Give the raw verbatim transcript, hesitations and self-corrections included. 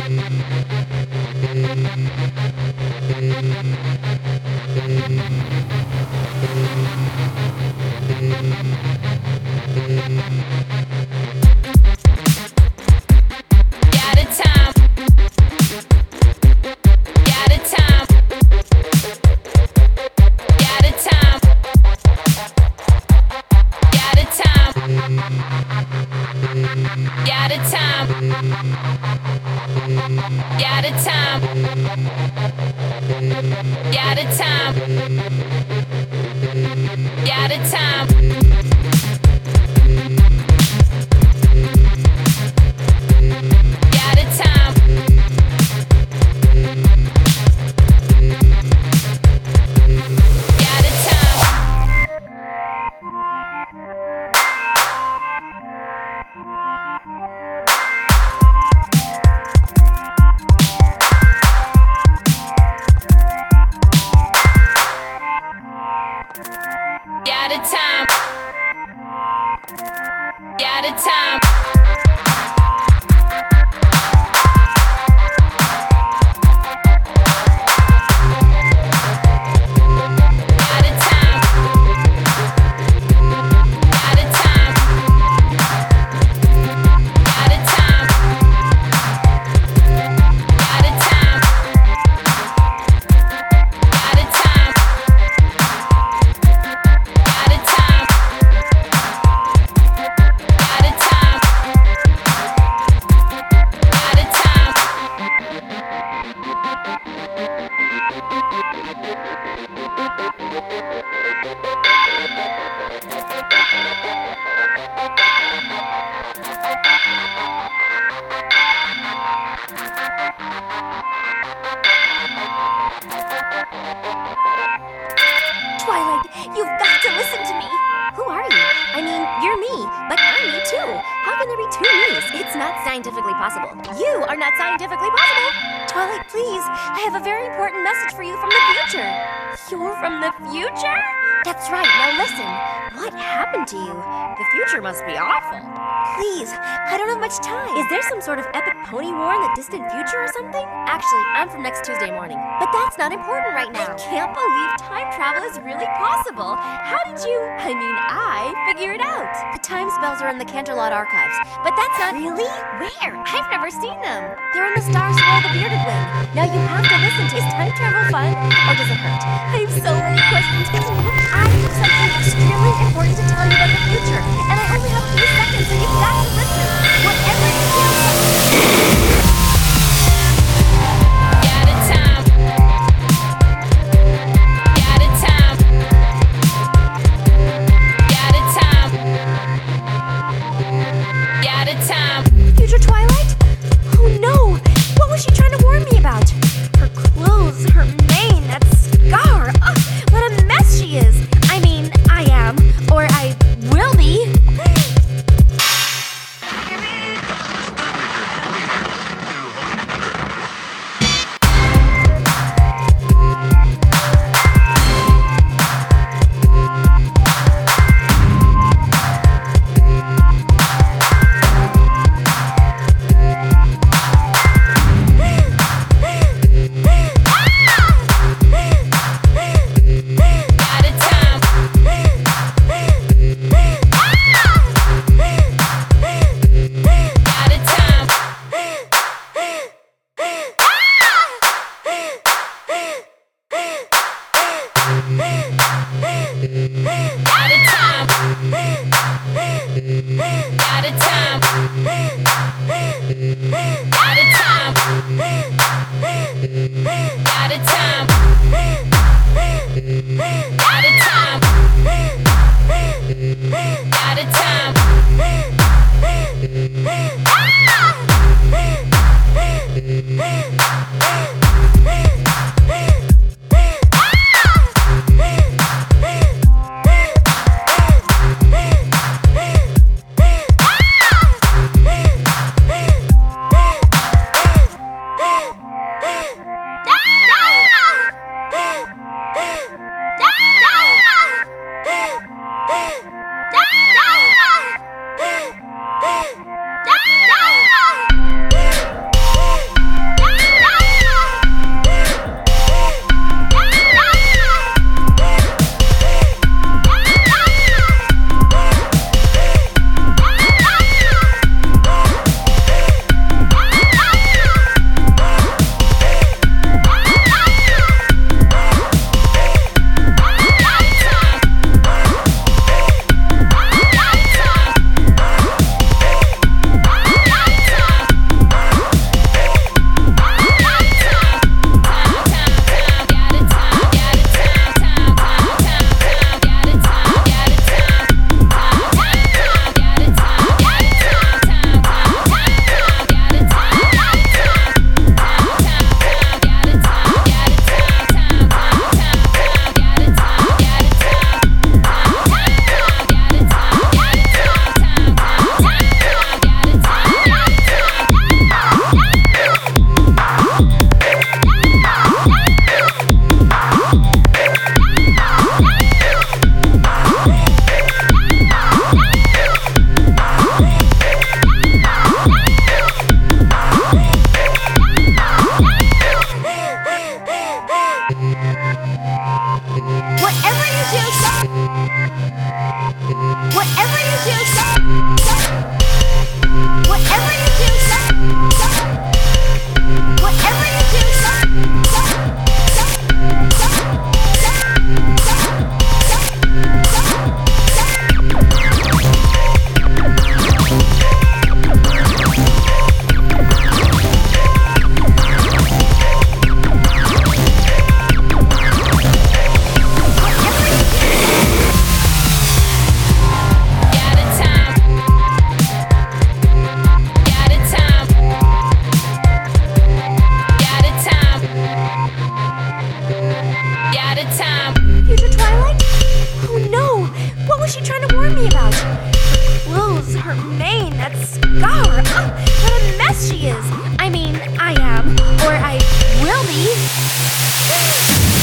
Not important right now. I can't believe time travel is really possible. How did you, I mean, I figure it out? The time spells are in the Canterlot archives, but that's not... Really? Where? I've never seen them. They're in the Star Swirl the Bearded Wing. Now you have to listen to, is time travel fun or does it hurt? I have so many questions. I have something extremely important to tell you about the future, and I only have a few seconds, so you've got to listen. Whatever you feel... insane. That scar. Oh, what a mess she is. I mean, I am. Or I will be.